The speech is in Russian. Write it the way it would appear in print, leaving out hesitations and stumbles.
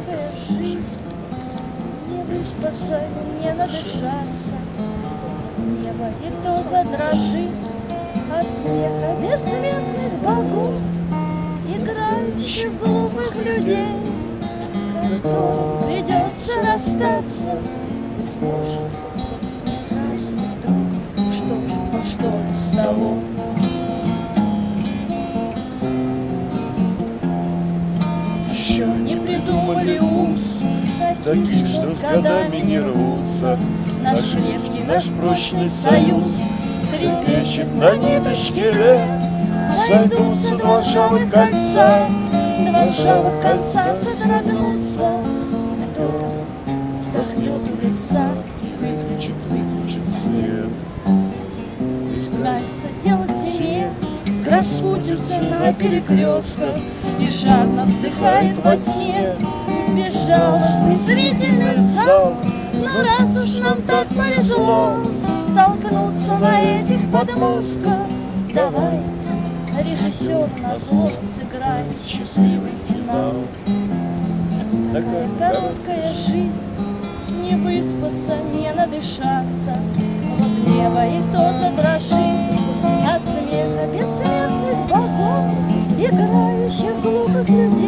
короткая жизнь, не выспаться, не надышаться. Небо и то задрожит от смеха бессмертных богов, играющих глупых людей, которым придется расстаться, быть может, не сразу вдруг. Что ж с того? Еще не придумали ус таких, что с годами не рвутся. Наш легкий, наш прочный союз трепещет на ниточке лет. Сойдутся два ржавых кольца, содрогнутся. Кто-то вздохнет в леса и выключит свет. Нравится делать себе, распутится на перекрестках и жадно вздыхает во тьме безжалостный зрительный зал. Но раз уж нам так повезло столкнуться на этих подмостках, давай, режиссер, назло сыграй счастливый финал. Такая короткая жизнь, не выспаться, не надышаться. Вот небо и кто-то дрожит от смеха бессмертных богов, играющих глупых людей.